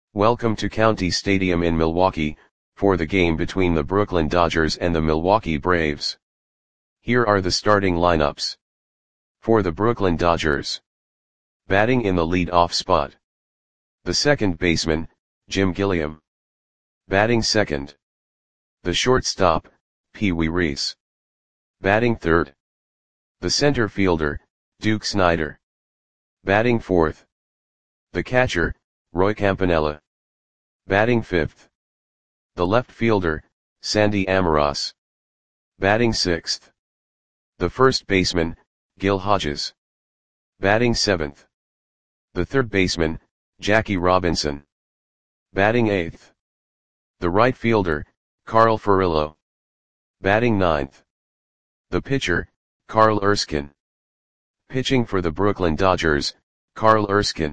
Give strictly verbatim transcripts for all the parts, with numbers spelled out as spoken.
Welcome to County Stadium in Milwaukee, for the game between the Brooklyn Dodgers and the Milwaukee Braves. Here are the starting lineups. For the Brooklyn Dodgers. Batting in the lead-off spot. The second baseman, Jim Gilliam. Batting second. The shortstop, Pee Wee Reese. Batting third. The center fielder, Duke Snider. Batting fourth. The catcher, Roy Campanella. Batting fifth. The left fielder, Sandy Almiroz. Batting sixth. The first baseman, Gil Hodges. Batting seventh. The third baseman, Jackie Robinson. Batting eighth. The right fielder, Carl Furillo. Batting ninth. The pitcher, Carl Erskine. Pitching for the Brooklyn Dodgers, Carl Erskine.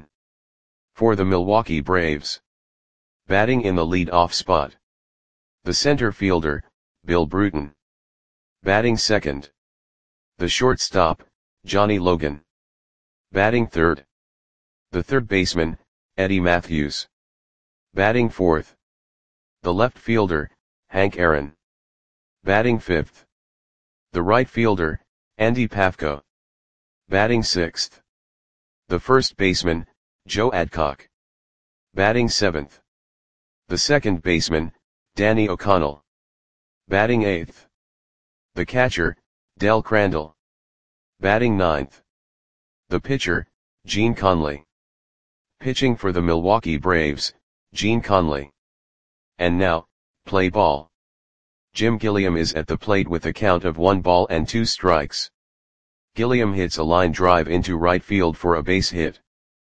For the Milwaukee Braves. Batting in the lead-off spot. The center fielder, Bill Bruton. Batting second. The shortstop, Johnny Logan. Batting third. The third baseman, Eddie Mathews. Batting fourth. The left fielder, Hank Aaron. Batting fifth. The right fielder, Andy Pafko. Batting sixth. The first baseman, Joe Adcock. Batting seventh. The second baseman, Danny O'Connell. Batting eighth. The catcher, Del Crandall. Batting ninth. The pitcher, Gene Conley. Pitching for the Milwaukee Braves, Gene Conley. And now, play ball. Jim Gilliam is at the plate with a count of one ball and two strikes. Gilliam hits a line drive into right field for a base hit.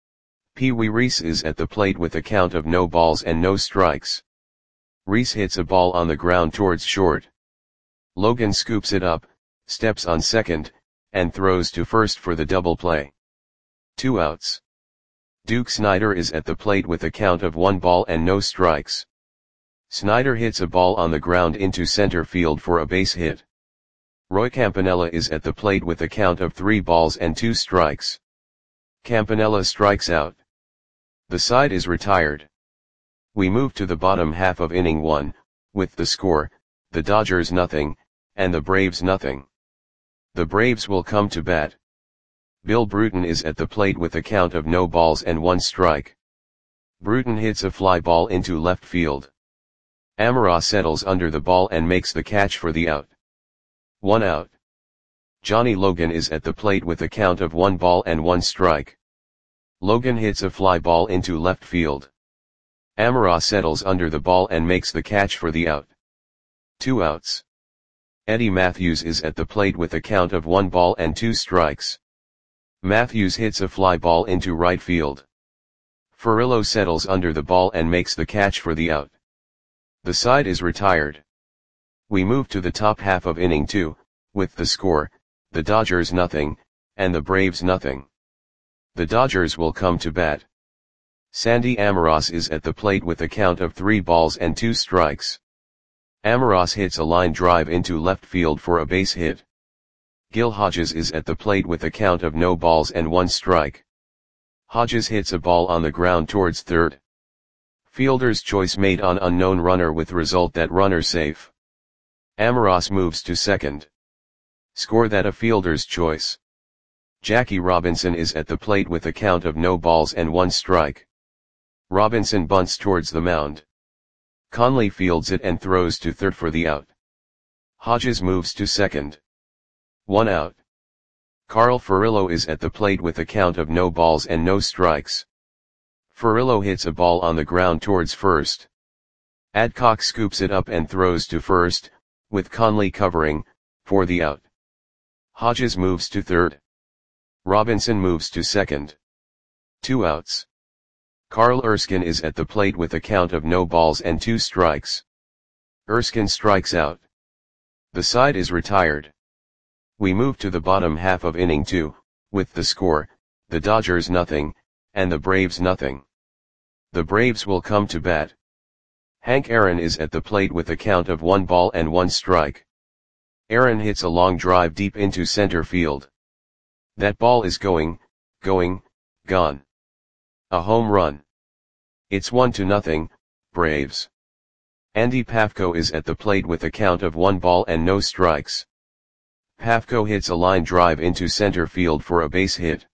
Pee Wee Reese is at the plate with a count of no balls and no strikes. Reese hits a ball on the ground towards short. Logan scoops it up, steps on second, and throws to first for the double play. Two outs. Duke Snider is at the plate with a count of one ball and no strikes. Snider hits a ball on the ground into center field for a base hit. Roy Campanella is at the plate with a count of three balls and two strikes. Campanella strikes out. The side is retired. We move to the bottom half of inning one, with the score, the Dodgers nothing, and the Braves nothing. The Braves will come to bat. Bill Bruton is at the plate with a count of no balls and one strike. Bruton hits a fly ball into left field. Almiroz settles under the ball and makes the catch for the out. One out. Johnny Logan is at the plate with a count of one ball and one strike. Logan hits a fly ball into left field. Almiroz settles under the ball and makes the catch for the out. Two outs. Eddie Mathews is at the plate with a count of one ball and two strikes. Mathews hits a fly ball into right field. Furillo settles under the ball and makes the catch for the out. The side is retired. We move to the top half of inning two, with the score, the Dodgers nothing, and the Braves nothing. The Dodgers will come to bat. Sandy Almiroz is at the plate with a count of three balls and two strikes. Almiroz hits a line drive into left field for a base hit. Gil Hodges is at the plate with a count of no balls and one strike. Hodges hits a ball on the ground towards third. Fielder's choice made on unknown runner with result that runner safe. Almiroz moves to second. Score that a fielder's choice. Jackie Robinson is at the plate with a count of no balls and one strike. Robinson bunts towards the mound. Conley fields it and throws to third for the out. Hodges moves to second. One out. Carl Furillo is at the plate with a count of no balls and no strikes. Furillo hits a ball on the ground towards first. Adcock scoops it up and throws to first, with Conley covering, for the out. Hodges moves to third. Robinson moves to second. Two outs. Carl Erskine is at the plate with a count of no balls and two strikes. Erskine strikes out. The side is retired. We move to the bottom half of inning two, with the score, the Dodgers nothing, and the Braves nothing. The Braves will come to bat. Hank Aaron is at the plate with a count of one ball and one strike. Aaron hits a long drive deep into center field. That ball is going, going, gone. A home run. It's one to nothing, Braves. Andy Pafko is at the plate with a count of one ball and no strikes. Pafko hits a line drive into center field for a base hit.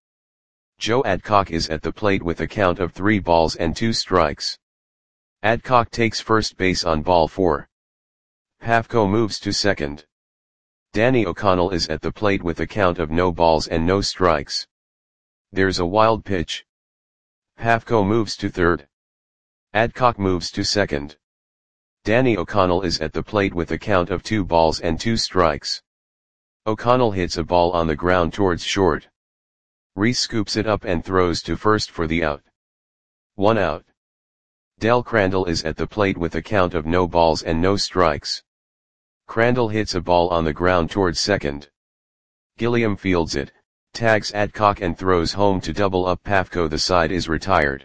Joe Adcock is at the plate with a count of three balls and two strikes. Adcock takes first base on ball four. Pafko moves to second. Danny O'Connell is at the plate with a count of no balls and no strikes. There's a wild pitch. Pafko moves to third. Adcock moves to second. Danny O'Connell is at the plate with a count of two balls and two strikes. O'Connell hits a ball on the ground towards short. Reese scoops it up and throws to first for the out. One out. Del Crandall is at the plate with a count of no balls and no strikes. Crandall hits a ball on the ground towards second. Gilliam fields it, tags Adcock and throws home to double up Pafko. The side is retired.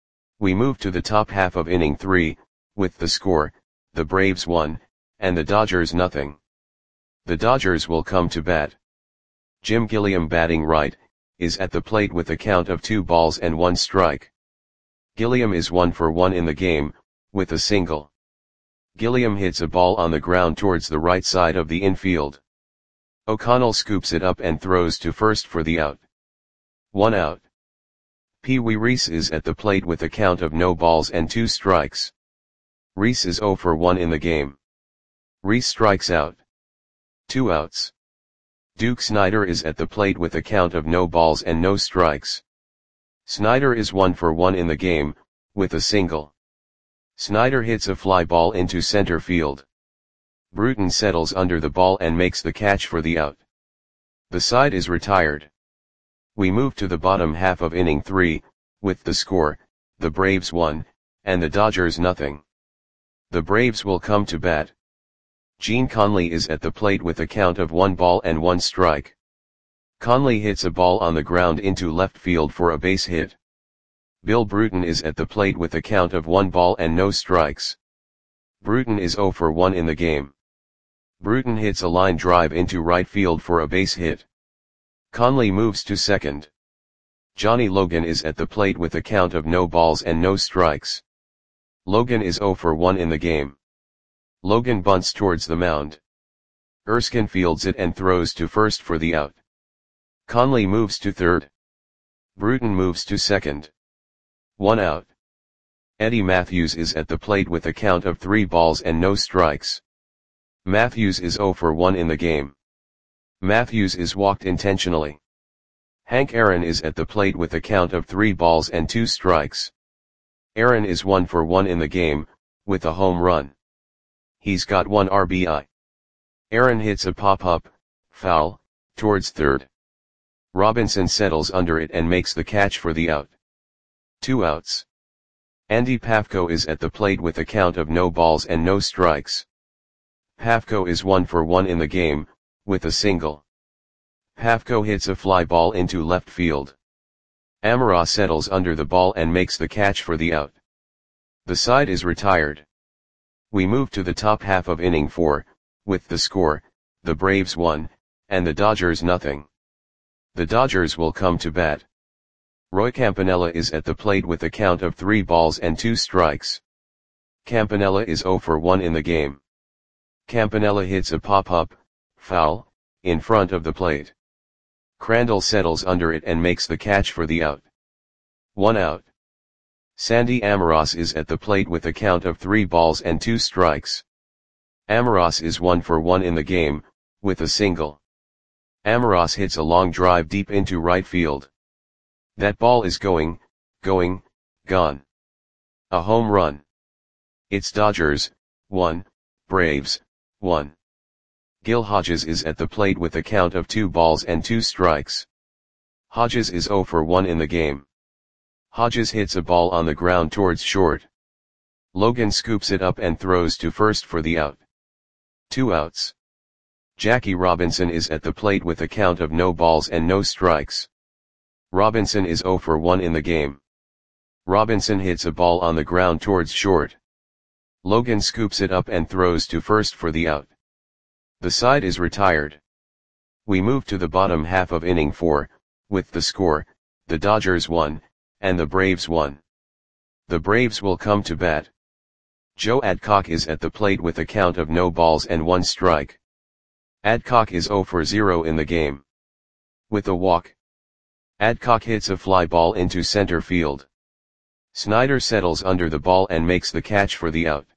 We move to the top half of inning three, with the score, the Braves one, and the Dodgers nothing. The Dodgers will come to bat. Jim Gilliam, batting right, is at the plate with a count of two balls and one strike. Gilliam is one for one in the game, with a single. Gilliam hits a ball on the ground towards the right side of the infield. O'Connell scoops it up and throws to first for the out. One out. Pee Wee Reese is at the plate with a count of no balls and two strikes. Reese is zero for one in the game. Reese strikes out. Two outs. Duke Snider is at the plate with a count of no balls and no strikes. Snider is one for one in the game, with a single. Snider hits a fly ball into center field. Bruton settles under the ball and makes the catch for the out. The side is retired. We move to the bottom half of inning three, with the score, the Braves one, and the Dodgers nothing. The Braves will come to bat. Gene Conley is at the plate with a count of one ball and one strike. Conley hits a ball on the ground into left field for a base hit. Bill Bruton is at the plate with a count of one ball and no strikes. Bruton is zero for one in the game. Bruton hits a line drive into right field for a base hit. Conley moves to second. Johnny Logan is at the plate with a count of no balls and no strikes. Logan is zero for one in the game. Logan bunts towards the mound. Erskine fields it and throws to first for the out. Conley moves to third. Bruton moves to second. One out. Eddie Matthews is at the plate with a count of three balls and no strikes. Matthews is zero for one in the game. Matthews is walked intentionally. Hank Aaron is at the plate with a count of three balls and two strikes. Aaron is one for one in the game, with a home run. He's got one R B I. Aaron hits a pop-up, foul, towards third. Robinson settles under it and makes the catch for the out. Two outs. Andy Pafko is at the plate with a count of no balls and no strikes. Pafko is one for one in the game, with a single. Pafko hits a fly ball into left field. Amara settles under the ball and makes the catch for the out. The side is retired. We move to the top half of inning four, with the score, the Braves one, and the Dodgers nothing. The Dodgers will come to bat. Roy Campanella is at the plate with a count of three balls and two strikes. Campanella is zero for one in the game. Campanella hits a pop-up, foul, in front of the plate. Crandall settles under it and makes the catch for the out. One out. Sandy Amoros is at the plate with a count of three balls and two strikes. Amoros is one for one in the game, with a single. Amoros hits a long drive deep into right field. That ball is going, going, gone. A home run. It's Dodgers, one, Braves, one. Gil Hodges is at the plate with a count of two balls and two strikes. Hodges is zero for one in the game. Hodges hits a ball on the ground towards short. Logan scoops it up and throws to first for the out. Two outs. Jackie Robinson is at the plate with a count of no balls and no strikes. Robinson is zero for one in the game. Robinson hits a ball on the ground towards short. Logan scoops it up and throws to first for the out. The side is retired. We move to the bottom half of inning four, with the score, the Dodgers one, and the Braves one. The Braves will come to bat. Joe Adcock is at the plate with a count of no balls and one strike. Adcock is zero for zero in the game. With a walk, Adcock hits a fly ball into center field. Snyder settles under the ball and makes the catch for the out.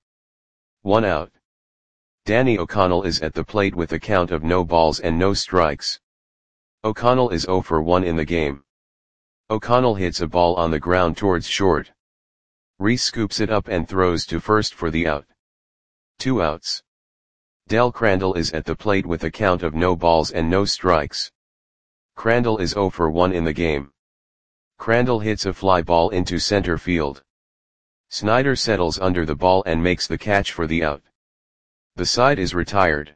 One out. Danny O'Connell is at the plate with a count of no balls and no strikes. O'Connell is zero for one in the game. O'Connell hits a ball on the ground towards short. Reese scoops it up and throws to first for the out. Two outs. Del Crandall is at the plate with a count of no balls and no strikes. Crandall is zero for one in the game. Crandall hits a fly ball into center field. Snyder settles under the ball and makes the catch for the out. The side is retired.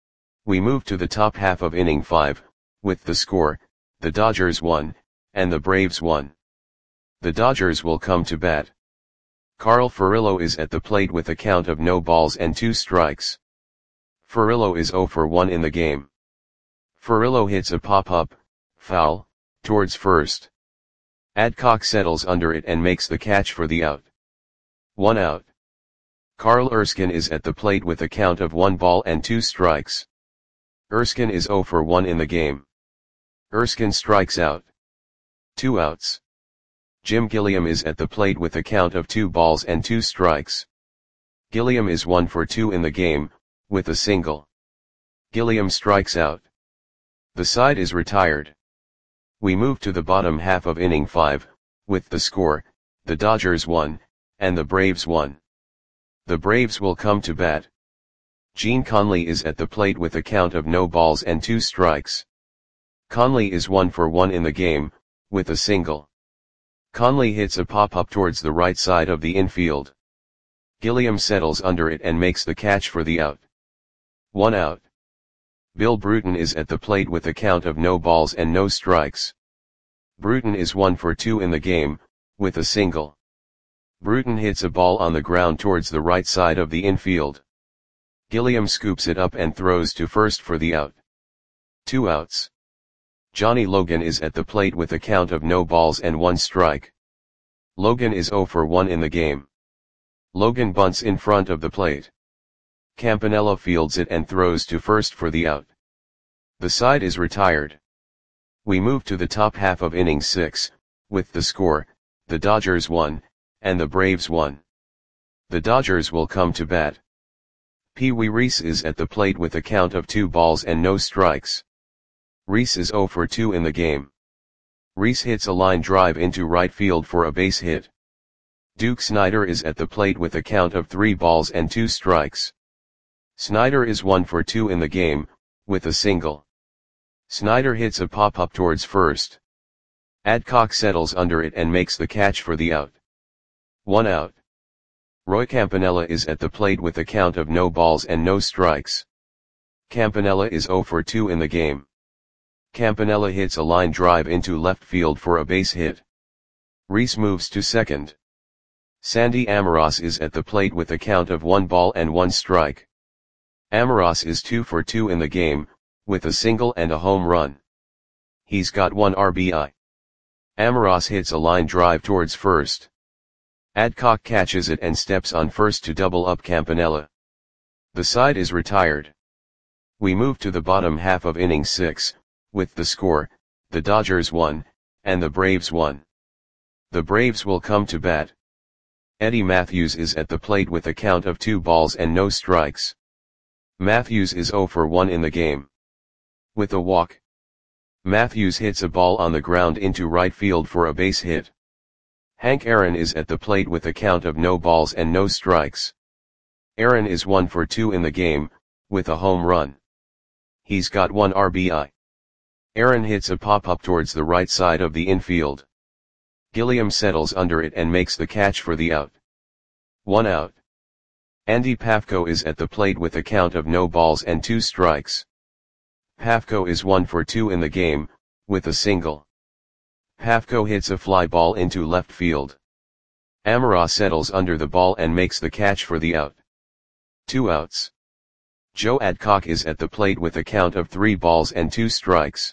We move to the top half of inning five, with the score, the Dodgers won, and the Braves won. The Dodgers will come to bat. Carl Furillo is at the plate with a count of no balls and two strikes. Furillo is zero for one in the game. Furillo hits a pop-up, foul, towards first. Adcock settles under it and makes the catch for the out. One out. Carl Erskine is at the plate with a count of one ball and two strikes. Erskine is zero for one in the game. Erskine strikes out. Two outs. Jim Gilliam is at the plate with a count of two balls and two strikes. Gilliam is one for two in the game, with a single. Gilliam strikes out. The side is retired. We move to the bottom half of inning five, with the score, the Dodgers won, and the Braves won. The Braves will come to bat. Gene Conley is at the plate with a count of no balls and two strikes. Conley is one for one in the game, with a single. Conley hits a pop-up towards the right side of the infield. Gilliam settles under it and makes the catch for the out. One out. Bill Bruton is at the plate with a count of no balls and no strikes. Bruton is one for two in the game, with a single. Bruton hits a ball on the ground towards the right side of the infield. Gilliam scoops it up and throws to first for the out. Two outs. Johnny Logan is at the plate with a count of no balls and one strike. Logan is zero for one in the game. Logan bunts in front of the plate. Campanella fields it and throws to first for the out. The side is retired. We move to the top half of inning six, with the score, the Dodgers won, and the Braves won. The Dodgers will come to bat. Pee Wee Reese is at the plate with a count of two balls and no strikes. Reese is zero for two in the game. Reese hits a line drive into right field for a base hit. Duke Snyder is at the plate with a count of three balls and two strikes. Snyder is one for two in the game, with a single. Snyder hits a pop-up towards first. Adcock settles under it and makes the catch for the out. One out. Roy Campanella is at the plate with a count of no balls and no strikes. Campanella is zero for two in the game. Campanella hits a line drive into left field for a base hit. Reese moves to second. Sandy Amoros is at the plate with a count of one ball and one strike. Amoros is two for two in the game, with a single and a home run. He's got one R B I. Amoros hits a line drive towards first. Adcock catches it and steps on first to double up Campanella. The side is retired. We move to the bottom half of inning six, with the score, the Dodgers won, and the Braves won. The Braves will come to bat. Eddie Matthews is at the plate with a count of two balls and no strikes. Matthews is zero for one in the game. With a walk, Matthews hits a ball on the ground into right field for a base hit. Hank Aaron is at the plate with a count of no balls and no strikes. Aaron is one for two in the game, with a home run. He's got one R B I. Aaron hits a pop-up towards the right side of the infield. Gilliam settles under it and makes the catch for the out. One out. Andy Pafko is at the plate with a count of no balls and two strikes. Pafko is one for two in the game, with a single. Pafko hits a fly ball into left field. Amoros settles under the ball and makes the catch for the out. Two outs. Joe Adcock is at the plate with a count of three balls and two strikes.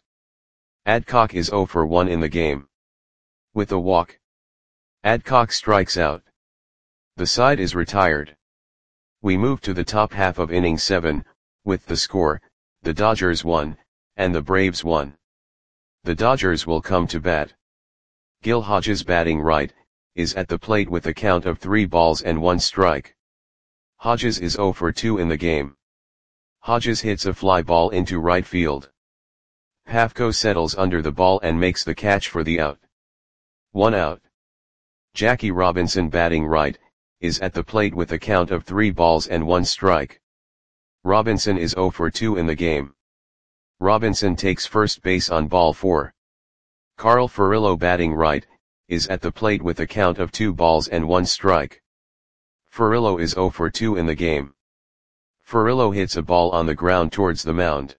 Adcock is zero for one in the game. With a walk, Adcock strikes out. The side is retired. We move to the top half of inning seven, with the score, the Dodgers won, and the Braves won. The Dodgers will come to bat. Gil Hodges, batting right, is at the plate with a count of three balls and one strike. Hodges is oh for two in the game. Hodges hits a fly ball into right field. Pafko settles under the ball and makes the catch for the out. One out. Jackie Robinson, batting right, is at the plate with a count of three balls and one strike. Robinson is oh for two in the game. Robinson takes first base on ball four. Carl Furillo, batting right, is at the plate with a count of two balls and one strike. Furillo is oh for two in the game. Furillo hits a ball on the ground towards the mound.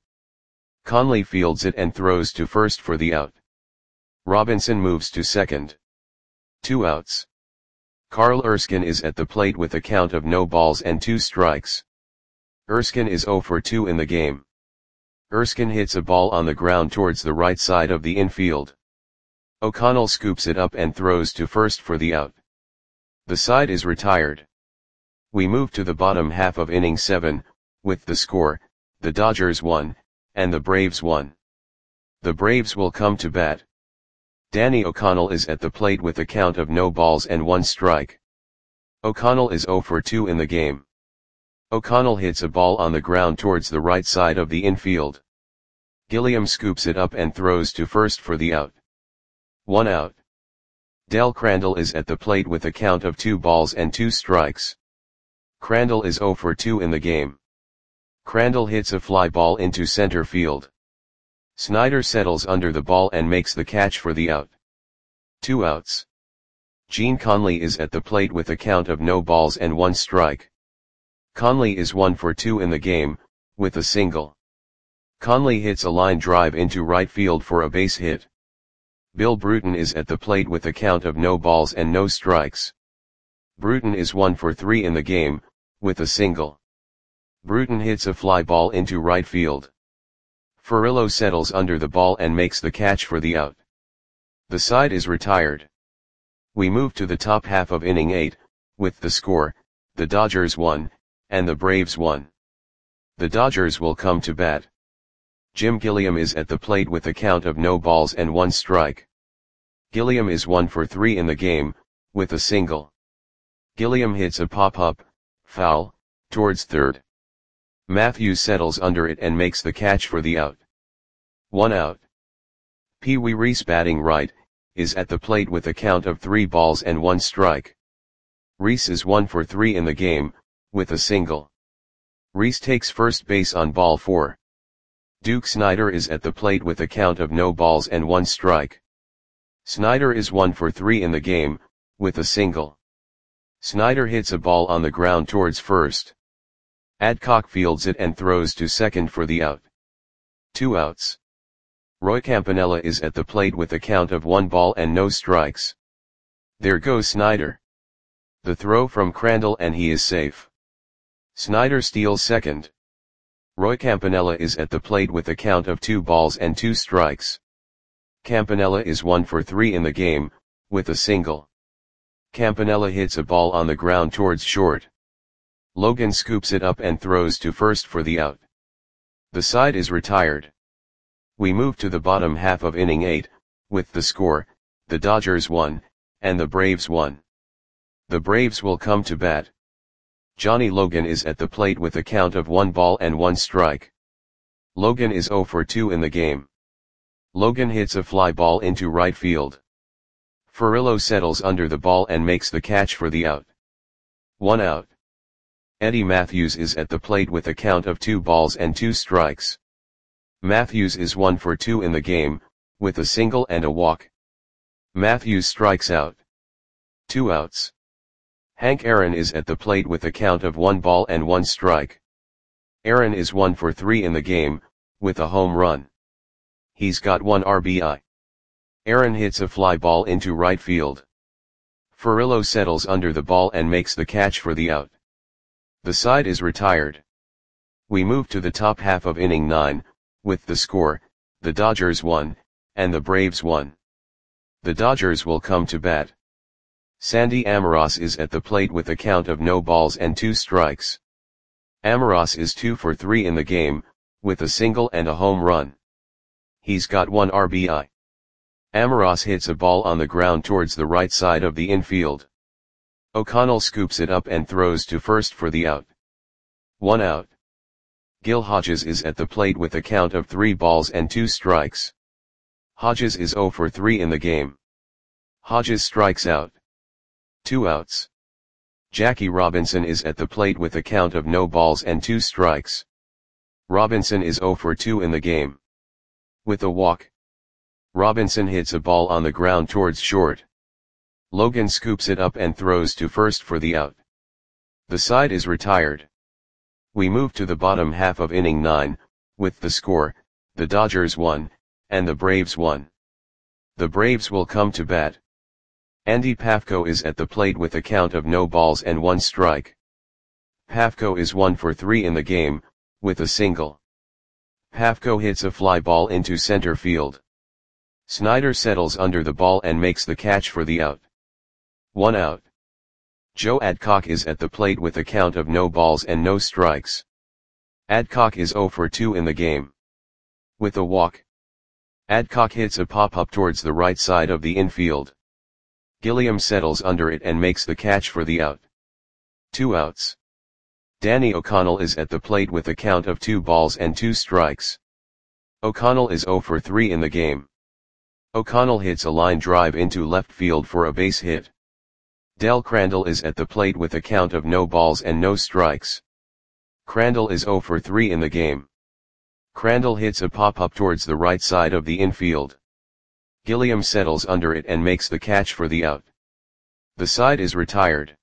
Conley fields it and throws to first for the out. Robinson moves to second. Two outs. Carl Erskine is at the plate with a count of no balls and two strikes. Erskine is oh for two in the game. Erskine hits a ball on the ground towards the right side of the infield. O'Connell scoops it up and throws to first for the out. The side is retired. We move to the bottom half of inning seven, with the score, the Dodgers won, and the Braves won. The Braves will come to bat. Danny O'Connell is at the plate with a count of no balls and one strike. O'Connell is oh for two in the game. O'Connell hits a ball on the ground towards the right side of the infield. Gilliam scoops it up and throws to first for the out. One out. Del Crandall is at the plate with a count of two balls and two strikes. Crandall is oh for two in the game. Crandall hits a fly ball into center field. Snyder settles under the ball and makes the catch for the out. Two outs. Gene Conley is at the plate with a count of no balls and one strike. Conley is one for two in the game, with a single. Conley hits a line drive into right field for a base hit. Bill Bruton is at the plate with a count of no balls and no strikes. Bruton is one for three in the game, with a single. Bruton hits a fly ball into right field. Furillo settles under the ball and makes the catch for the out. The side is retired. We move to the top half of inning eight, with the score, the Dodgers won, and the Braves won. The Dodgers will come to bat. Jim Gilliam is at the plate with a count of no balls and one strike. Gilliam is one for three in the game, with a single. Gilliam hits a pop-up, foul, towards third. Matthews settles under it and makes the catch for the out. One out. Pee Wee Reese, batting right, is at the plate with a count of three balls and one strike. Reese is one for three in the game, with a single. Reese takes first base on ball four. Duke Snyder is at the plate with a count of no balls and one strike. Snyder is one for three in the game, with a single. Snyder hits a ball on the ground towards first. Adcock fields it and throws to second for the out. Two outs. Roy Campanella is at the plate with a count of one ball and no strikes. There goes Snyder. The throw from Crandall and he is safe. Snyder steals second. Roy Campanella is at the plate with a count of two balls and two strikes. Campanella is one for three in the game, with a single. Campanella hits a ball on the ground towards short. Logan scoops it up and throws to first for the out. The side is retired. We move to the bottom half of inning eight, with the score, the Dodgers won, and the Braves won. The Braves will come to bat. Johnny Logan is at the plate with a count of one ball and one strike. Logan is oh for two in the game. Logan hits a fly ball into right field. Furillo settles under the ball and makes the catch for the out. One out. Eddie Matthews is at the plate with a count of two balls and two strikes. Matthews is one for two in the game, with a single and a walk. Matthews strikes out. Two outs. Hank Aaron is at the plate with a count of one ball and one strike. Aaron is one for three in the game, with a home run. He's got one R B I. Aaron hits a fly ball into right field. Furillo settles under the ball and makes the catch for the out. The side is retired. We move to the top half of inning nine, with the score, the Dodgers won, and the Braves won. The Dodgers will come to bat. Sandy Amoros is at the plate with a count of no balls and two strikes. Amoros is two for three in the game, with a single and a home run. He's got one R B I. Amoros hits a ball on the ground towards the right side of the infield. O'Connell scoops it up and throws to first for the out. One out. Gil Hodges is at the plate with a count of three balls and two strikes. Hodges is zero for three in the game. Hodges strikes out. Two outs. Jackie Robinson is at the plate with a count of no balls and two strikes. Robinson is zero for two in the game. With a walk. Robinson hits a ball on the ground towards short. Logan scoops it up and throws to first for the out. The side is retired. We move to the bottom half of inning nine, with the score, the Dodgers won, and the Braves won. The Braves will come to bat. Andy Pafko is at the plate with a count of no balls and one strike. Pafko is one for three in the game, with a single. Pafko hits a fly ball into center field. Snyder settles under the ball and makes the catch for the out. One out. Joe Adcock is at the plate with a count of no balls and no strikes. Adcock is zero for two in the game. With a walk. Adcock hits a pop-up towards the right side of the infield. Gilliam settles under it and makes the catch for the out. Two outs. Danny O'Connell is at the plate with a count of two balls and two strikes. O'Connell is zero for three in the game. O'Connell hits a line drive into left field for a base hit. Del Crandall is at the plate with a count of no balls and no strikes. Crandall is zero for three in the game. Crandall hits a pop-up towards the right side of the infield. Gilliam settles under it and makes the catch for the out. The side is retired.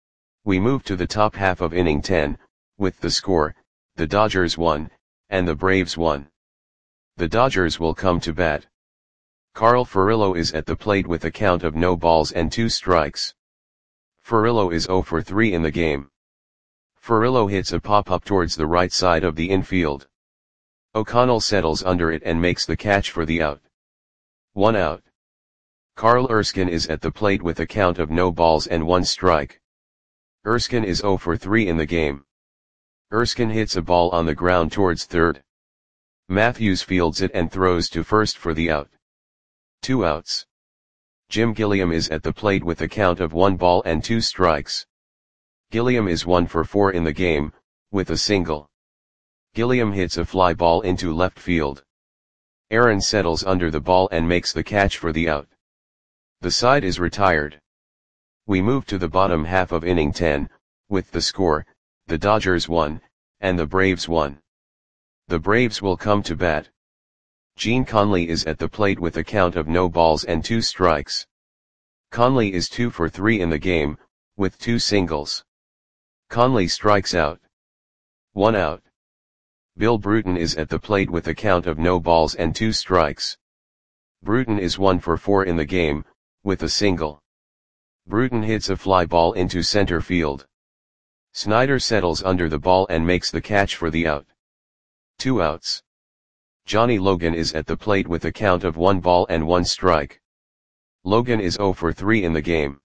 We move to the top half of inning ten, with the score, the Dodgers won, and the Braves won. The Dodgers will come to bat. Carl Furillo is at the plate with a count of no balls and two strikes. Furillo is zero for three in the game. Furillo hits a pop-up towards the right side of the infield. O'Connell settles under it and makes the catch for the out. One out. Carl Erskine is at the plate with a count of no balls and one strike. Erskine is zero for three in the game. Erskine hits a ball on the ground towards third. Matthews fields it and throws to first for the out. Two outs. Jim Gilliam is at the plate with a count of one ball and two strikes. Gilliam is one for four in the game, with a single. Gilliam hits a fly ball into left field. Aaron settles under the ball and makes the catch for the out. The side is retired. We move to the bottom half of inning ten, with the score, the Dodgers won, and the Braves won. The Braves will come to bat. Gene Conley is at the plate with a count of no balls and two strikes. Conley is two for three in the game, with two singles. Conley strikes out. One out. Bill Bruton is at the plate with a count of no balls and two strikes. Bruton is one for four in the game, with a single. Bruton hits a fly ball into center field. Snyder settles under the ball and makes the catch for the out. Two outs. Johnny Logan is at the plate with a count of one ball and one strike. Logan is zero for three in the game.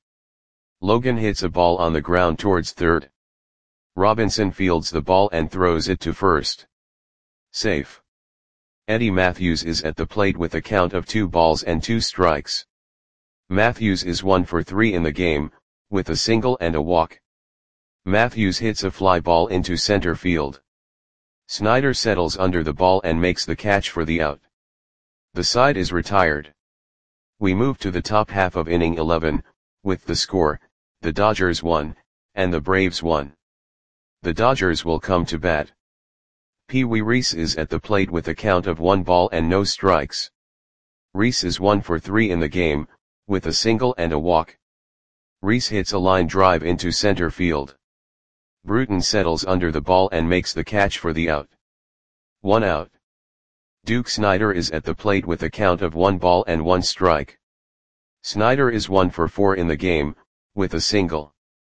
Logan hits a ball on the ground towards third. Robinson fields the ball and throws it to first. Safe. Eddie Matthews is at the plate with a count of two balls and two strikes. Matthews is one for three in the game, with a single and a walk. Matthews hits a fly ball into center field. Snyder settles under the ball and makes the catch for the out. The side is retired. We move to the top half of inning eleven, with the score, the Dodgers won, and the Braves won. The Dodgers will come to bat. Pee Wee Reese is at the plate with a count of one ball and no strikes. Reese is one for three in the game, with a single and a walk. Reese hits a line drive into center field. Bruton settles under the ball and makes the catch for the out. One out. Duke Snyder is at the plate with a count of one ball and one strike. Snyder is one for four in the game, with a single.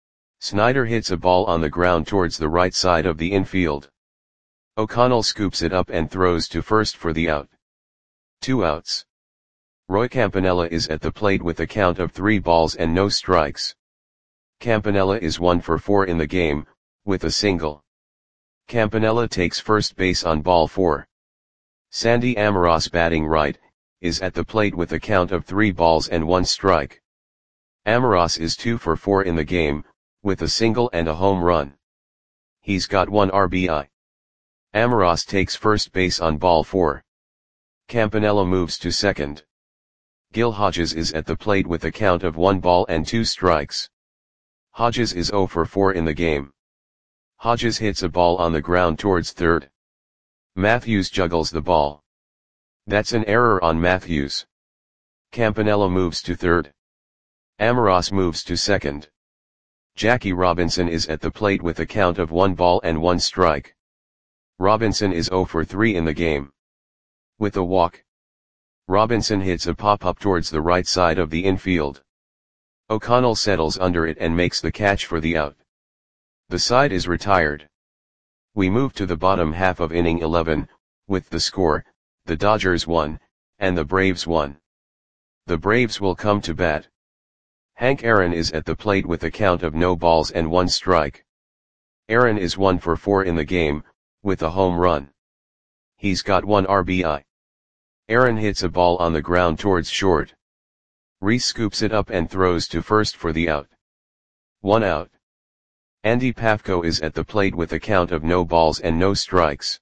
Snyder hits a ball on the ground towards the right side of the infield. O'Connell scoops it up and throws to first for the out. Two outs. Roy Campanella is at the plate with a count of three balls and no strikes. Campanella is one for four in the game, with a single. Campanella takes first base on ball four. Sandy Amoros, batting right, is at the plate with a count of three balls and one strike. Amoros is two for four in the game, with a single and a home run. He's got one R B I. Amoros takes first base on ball four. Campanella moves to second. Gil Hodges is at the plate with a count of one ball and two strikes. Hodges is zero for four in the game. Hodges hits a ball on the ground towards third. Matthews juggles the ball. That's an error on Matthews. Campanella moves to third. Amoros moves to second. Jackie Robinson is at the plate with a count of one ball and one strike. Robinson is zero for three in the game. With a walk, Robinson hits a pop-up towards the right side of the infield. O'Connell settles under it and makes the catch for the out. The side is retired. We move to the bottom half of inning eleven, with the score, the Dodgers won, and the Braves won. The Braves will come to bat. Hank Aaron is at the plate with a count of no balls and one strike. Aaron is one for four in the game, with a home run. He's got one R B I. Aaron hits a ball on the ground towards short. Reese scoops it up and throws to first for the out. One out. Andy Pafko is at the plate with a count of no balls and no strikes.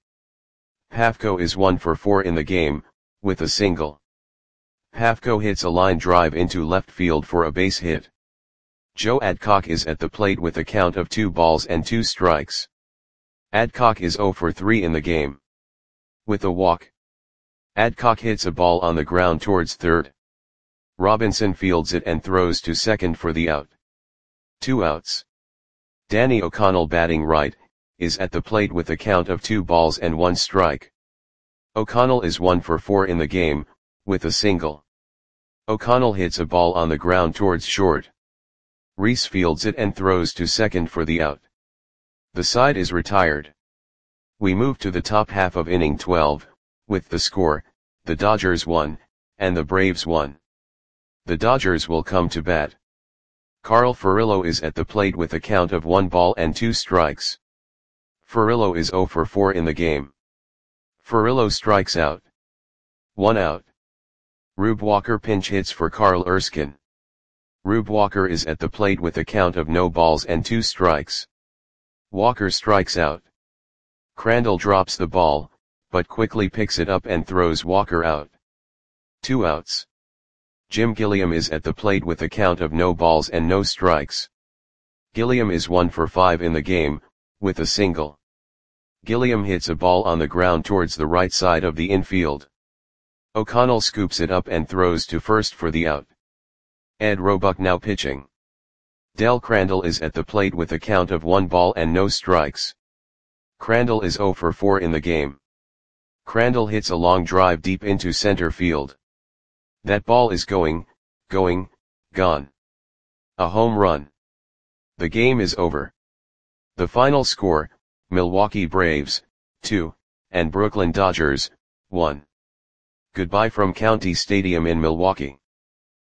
Pafko is one for four in the game, with a single. Pafko hits a line drive into left field for a base hit. Joe Adcock is at the plate with a count of two balls and two strikes. Adcock is zero for three in the game. With a walk, Adcock hits a ball on the ground towards third. Robinson fields it and throws to second for the out. Two outs. Danny O'Connell, batting right, is at the plate with a count of two balls and one strike. O'Connell is one for four in the game, with a single. O'Connell hits a ball on the ground towards short. Reese fields it and throws to second for the out. The side is retired. We move to the top half of inning twelve, with the score, the Dodgers won, and the Braves won. The Dodgers will come to bat. Carl Furillo is at the plate with a count of one ball and two strikes. Furillo is zero for four in the game. Furillo strikes out. One out. Rube Walker pinch hits for Carl Erskine. Rube Walker is at the plate with a count of no balls and two strikes. Walker strikes out. Crandall drops the ball, but quickly picks it up and throws Walker out. Two outs. Jim Gilliam is at the plate with a count of no balls and no strikes. Gilliam is one for five in the game, with a single. Gilliam hits a ball on the ground towards the right side of the infield. O'Connell scoops it up and throws to first for the out. Ed Roebuck now pitching. Del Crandall is at the plate with a count of one ball and no strikes. Crandall is zero for four in the game. Crandall hits a long drive deep into center field. That ball is going, going, gone. A home run. The game is over. The final score, Milwaukee Braves, two, and Brooklyn Dodgers, one. Goodbye from County Stadium in Milwaukee.